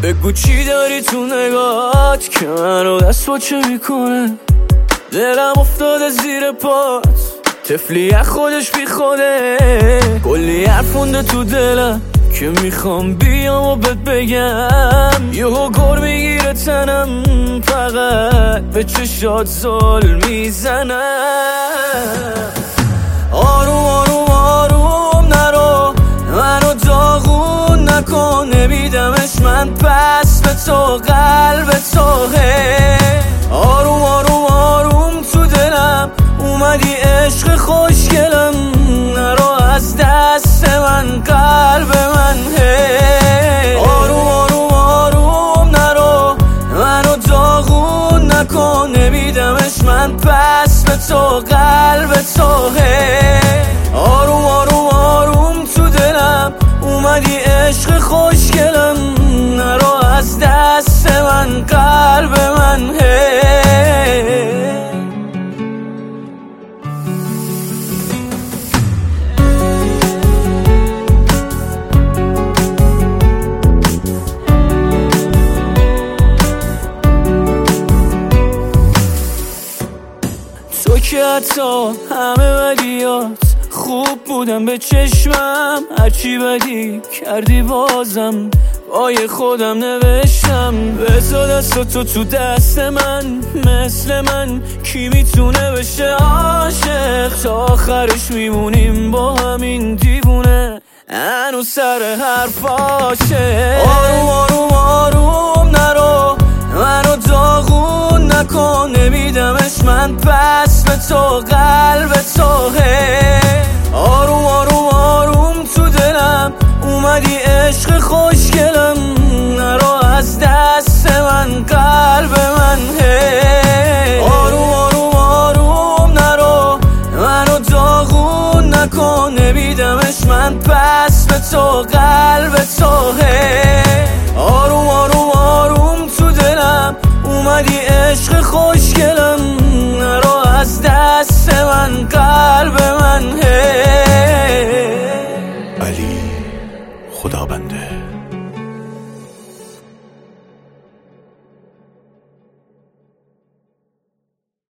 بگو چی داری تو نگات که منو دست با چه میکنه. دلم افتاده زیر پات، طفلی از خودش بی خوده. کلی حرفونده تو دلم که میخوام بیام و بهت بگم. یهو گر میگیره تنم، فقط به چشات زل میزنم. آروم آروم آروم نرو، منو داغون نکن. نمیدمش من پس به تو، قلب توه. آروم آروم آروم تو دلم اومدی عشق خوشگلم. نرو از دست من، قلب من. آروم آروم آروم نرو، منو داغون نکن. نمیدمش من پس به تو، قلب توه. آروم آروم آروم تو دلم اومدی عشق خوشگلم. نرو از دست من، قلب من. تو که حتی همه بدیات خوب بودم به چشمم. هرچی بدی کردی بازم بای خودم نوشتم. بذار دست تو دست من، مثل من کی میتونه بشه عاشق. تا آخرش میمونیم با همین دیوونه، هنوز سر حرفاشه. آروم آروم آروم نرو، منو داغون نکن. نمیدمش من پس به تو، قلب توه. آروم آروم آروم تو دلم اومدی عشق خوشگلم. نرو از دست من، قلب من. آروم آروم آروم نرو، منو داغون نکن. نمیدمش من پس به تو، قلب توه. آروم آروم آروم تو دلم اومدی عشق خوشگلم. نرو از دست من، قلب